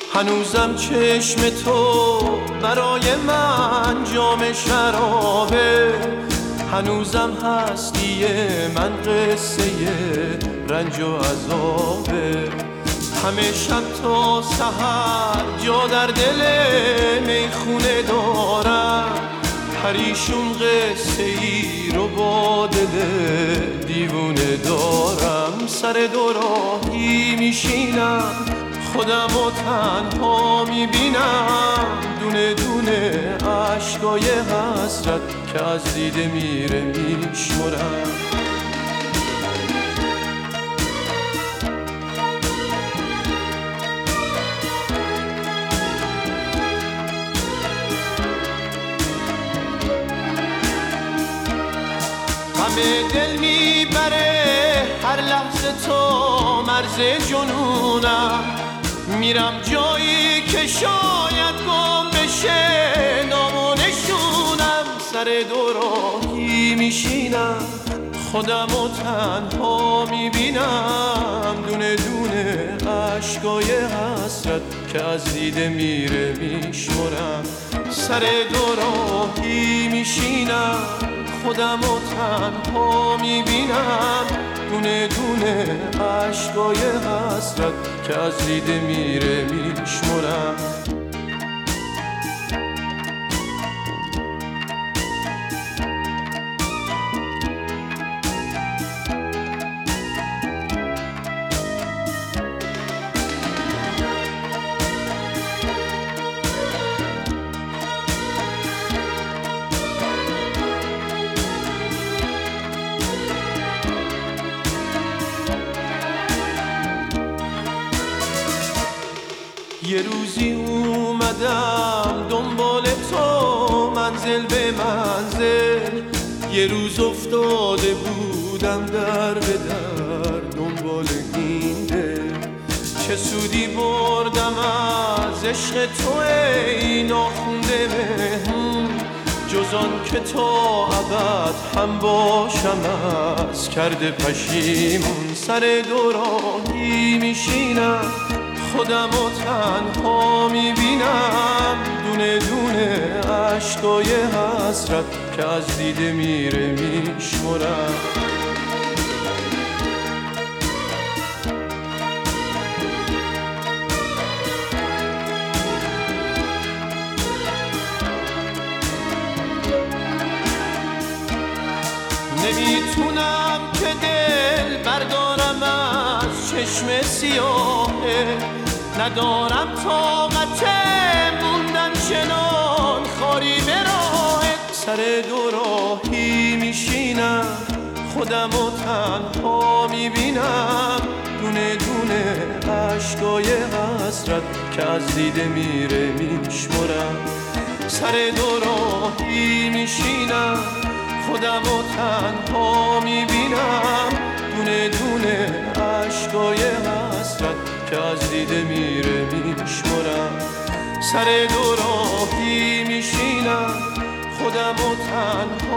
هنوزم چشم تو برای من جام شرابه، هنوزم هستی من قصه رنج و عذابه. همه شب تا سحر جا در دل میخونه دارم، پریشون قصه ای رو با دل دیوونه دارم. سر دو راهی میشینم خودم و تنها میبینم، دونه دونه عشقای حسرت که از دیده میره میشمرم. غم دل میبره هر لحظه تو مرز جنونم، میرم جایی که شاید گم بشه نام و نشونم. سر دو راهی میشینم خودم و تنها میبینم، دونه دونه عشقای حسرت که از دیده میره میشمرم. سر دو راهی میشینم خودم و تنها میبینم، دونه دونه عشقای حسرت که از دیده میره میشمرم. یه روزی اومدم دنبال تو منزل به منزل، یه روز افتاده بودم در به در دنبال این دل. چه سودی بردم از عشق تو ای ناخونده مهمون، جز آن که تا ابد هم باشم از کرده پشیمون. سر دو راهی میشینم خودم و تنها میبینم، دونه دونه عشقای حسرت که از دیده میره میشمرم. نمیتونم که دل بردارم از چشم سیاهه، ندارم طاقت موندن چنان خاری به راهت. سر دو راهی میشینم خودم و تنها میبینم، دونه دونه عشقای حسرت که از دیده میره میشمرم. سر دو راهی میشینم خودم و تنها میبینم، دونه دونه عشقای حسرت که از دیده میره میشمرم. سر دو راهی میشینم خودم و تنها